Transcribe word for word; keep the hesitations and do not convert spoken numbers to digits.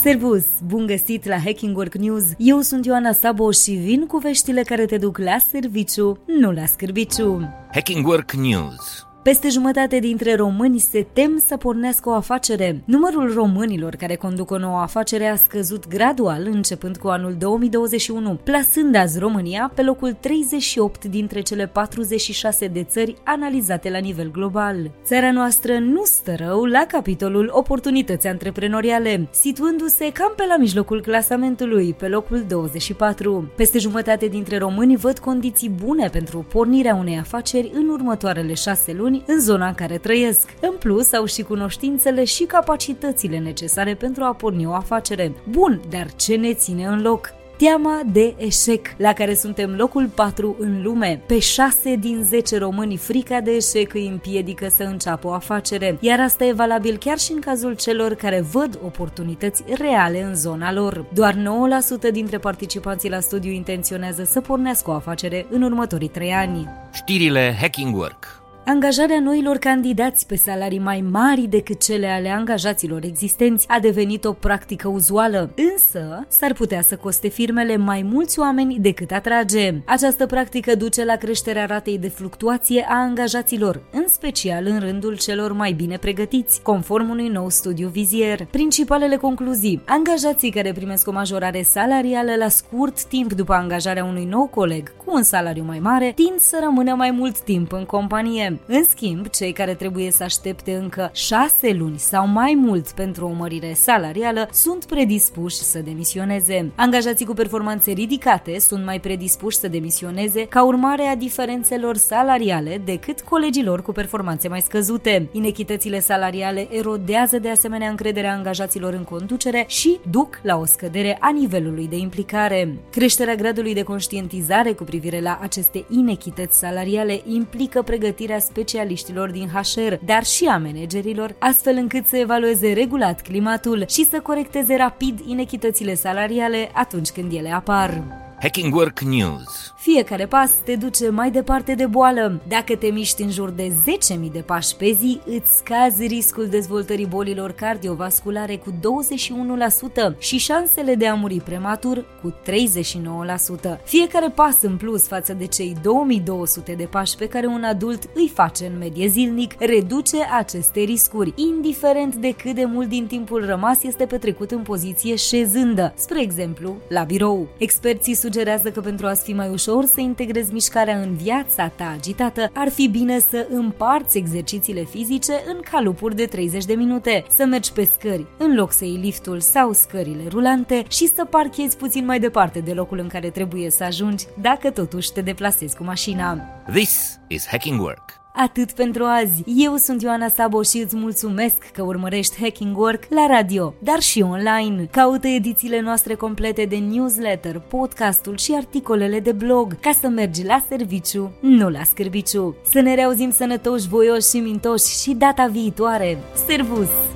Servus! Bun găsit la Hacking Work News! Eu sunt Ioana Sabo și vin cu veștile care te duc la serviciu, nu la scârbiciu. Hacking Work News. Peste jumătate dintre români se tem să pornească o afacere. Numărul românilor care conduc o nouă afacere a scăzut gradual începând cu anul două mii douăzeci și unu, plasând azi România pe locul treizeci și opt dintre cele patruzeci și șase de țări analizate la nivel global. Țara noastră nu stă rău la capitolul oportunități antreprenoriale, situându-se cam pe la mijlocul clasamentului, pe locul douăzeci și patru. Peste jumătate dintre români văd condiții bune pentru pornirea unei afaceri în următoarele șase luni în zona în care trăiesc. În plus, au și cunoștințele și capacitățile necesare pentru a porni o afacere. Bun, dar ce ne ține în loc? Teama de eșec, la care suntem locul patru în lume. Pe șase din zece români, frica de eșec îi împiedică să înceapă o afacere, iar asta e valabil chiar și în cazul celor care văd oportunități reale în zona lor. Doar nouă la sută dintre participanții la studiu intenționează să pornească o afacere în următorii trei ani. Știrile Hacking Work. Angajarea noilor candidați pe salarii mai mari decât cele ale angajaților existenți a devenit o practică uzuală, însă s-ar putea să coste firmele mai mulți oameni decât atrage. Această practică duce la creșterea ratei de fluctuație a angajaților, în special în rândul celor mai bine pregătiți, conform unui nou studiu Vizier. Principalele concluzii: angajații care primesc o majorare salarială la scurt timp după angajarea unui nou coleg cu un salariu mai mare tind să rămână mai mult timp în companie. În schimb, cei care trebuie să aștepte încă șase luni sau mai mult pentru o mărire salarială sunt predispuși să demisioneze. Angajații cu performanțe ridicate sunt mai predispuși să demisioneze ca urmare a diferențelor salariale decât colegilor cu performanțe mai scăzute. Inechitățile salariale erodează de asemenea încrederea angajaților în conducere și duc la o scădere a nivelului de implicare. Creșterea gradului de conștientizare cu privire la aceste inechități salariale implică pregătirea specialiștilor din H R, dar și a managerilor, astfel încât să evalueze regulat climatul și să corecteze rapid inechitățile salariale atunci când ele apar. Hacking Work News. Fiecare pas te duce mai departe de boală. Dacă te miști în jur de zece mii de pași pe zi, îți scazi riscul dezvoltării bolilor cardiovasculare cu douăzeci și unu la sută și șansele de a muri prematur cu treizeci și nouă la sută. Fiecare pas în plus față de cei două mii două sute de pași pe care un adult îi face în medie zilnic reduce aceste riscuri, indiferent de cât de mult din timpul rămas este petrecut în poziție șezândă, spre exemplu, la birou. Experții sugerează că pentru a-ți fi mai ușor să integrezi mișcarea în viața ta agitată, ar fi bine să împarți exercițiile fizice în calupuri de treizeci de minute, să mergi pe scări în loc să iei liftul sau scările rulante și să parchezi puțin mai departe de locul în care trebuie să ajungi dacă totuși te deplasezi cu mașina. This is Hacking Work. Atât pentru azi. Eu sunt Ioana Sabo și îți mulțumesc că urmărești Hacking Work la radio, dar și online. Caută edițiile noastre complete de newsletter, podcastul și articolele de blog ca să mergi la serviciu, nu la scârbiciu. Să ne reauzim sănătoși, voioși și mintoși și data viitoare. Servus!